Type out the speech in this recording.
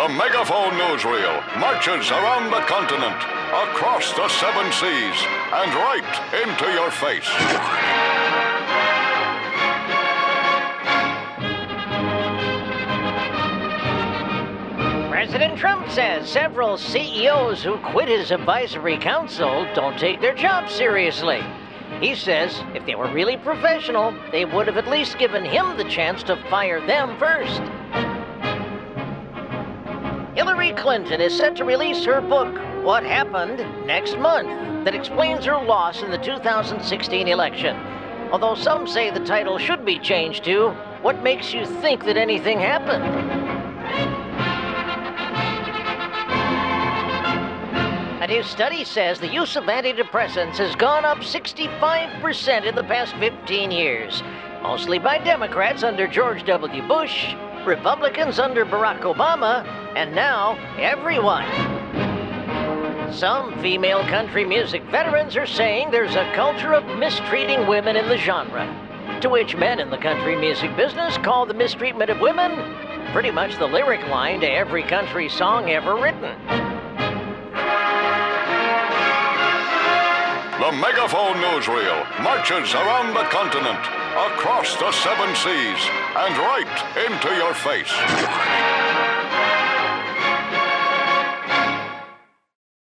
The Megaphone Newsreel marches around the continent, across the 7 seas, and right into your face. President Trump says several CEOs who quit his advisory council don't take their job seriously. He says if they were really professional, they would have at least given him the chance to fire them first. Hillary Clinton is set to release her book, What Happened, next month, that explains her loss in the 2016 election. Although some say the title should be changed to, What Makes You Think That Anything Happened? A new study says the use of antidepressants has gone up 65% in the past 15 years, mostly by Democrats under George W. Bush, Republicans under Barack Obama, and now everyone. Some female country music veterans are saying there's a culture of mistreating women in the genre, to which men in the country music business call the mistreatment of women pretty much the lyric line to every country song ever written. The Megaphone Newsreel marches around the continent, across the 7 seas, and right into your face.